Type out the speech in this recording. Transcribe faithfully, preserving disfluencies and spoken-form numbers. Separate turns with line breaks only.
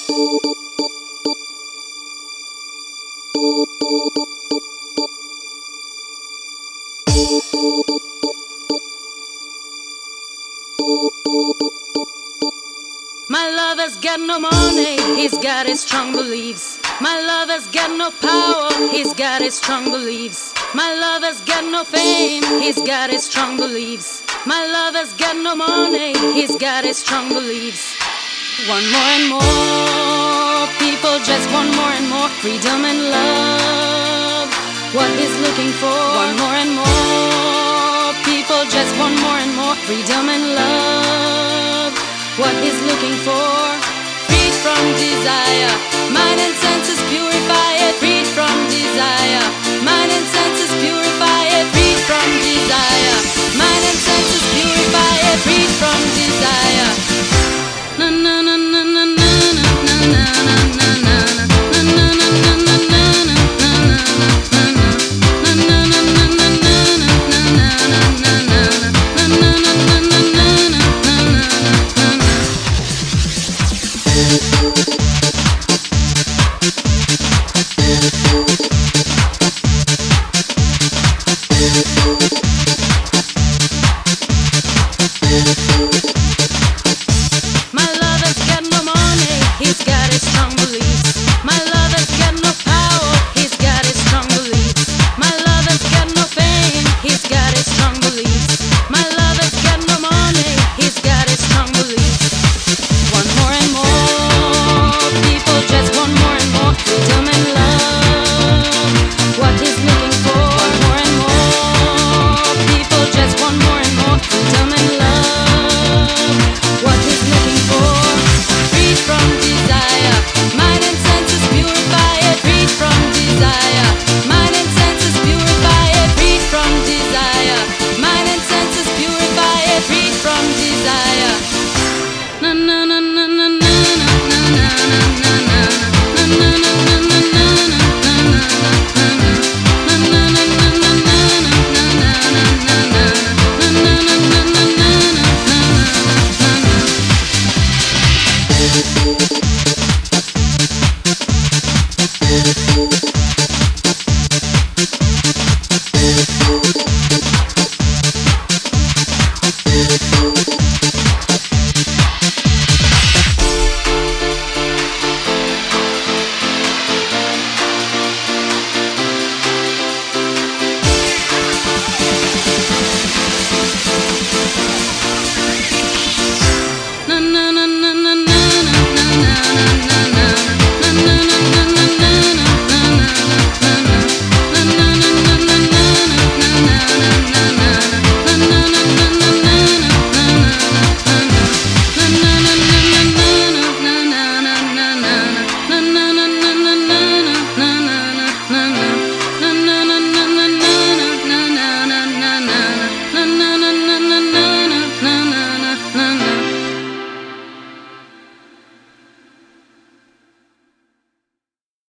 My lover's got no money, he's got his strong beliefs. My lover's got no power, he's got his strong beliefs. My lover's got no fame, he's got his strong beliefs. My lover's got no money, he's got his strong beliefs. One more and more, people just want more and more freedom and love. What he's looking for, one more and more, people just want more and more freedom and love. What he's looking for, freed from desire, mind and senses purify it, freed from desire, mind and senses purify it, freed from desire, mind and senses purify it, freed from desire. Na na na na na na na na na na na na na na na na na na